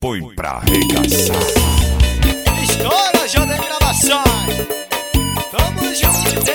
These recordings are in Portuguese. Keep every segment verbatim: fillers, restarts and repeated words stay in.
Põe pra arregaçar. Estoura, J Gravações. Tamo junto.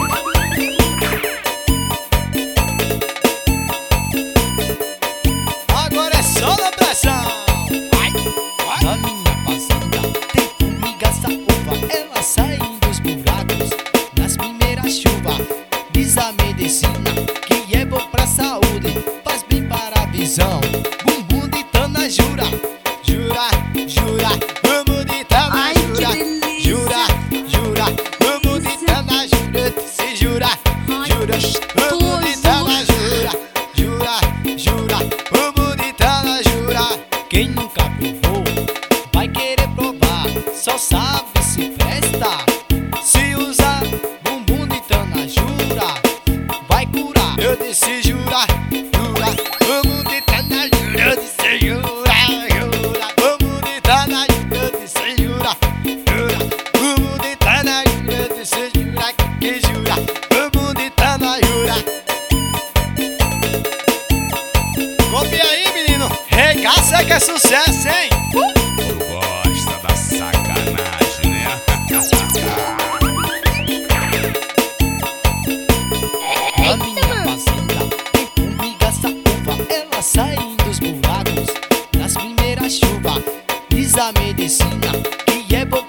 Agora é só na pressão. Vai, vai. Na minha fazenda tem formiga saúva, ela sai dos buracos nas primeiras chuvas. Diz a medicina que é bom pra saúde, faz bem para a visão. Bumbum de tana jura, Jura, jura, vamos de tana, Ai, jura, que delícia. jura, jura, vamos de tana, jura, se jura, Ai, jura, vamos de gostoso. tana, jura, jura, jura, vamos de tana, jura. quem nunca provou vai querer provar, só sabe se presta. Se usar Bumbum de tana jura, vai curar. eu disse jura, jura, vamos de tana, jura, eu disse jura, jura, vamos de tana, jura, eu disse jura, jura, vamos de tana, jura, eu disse jura, que jura, vamos de tana, jura. Copia aí, menino, regaça que é sucesso, hein? Tu gosta da sacanagem, né? Na minha fazenda tem formiga saúva, ela sai dos buracos nas primeiras chuvas. Diz a medicina que é bom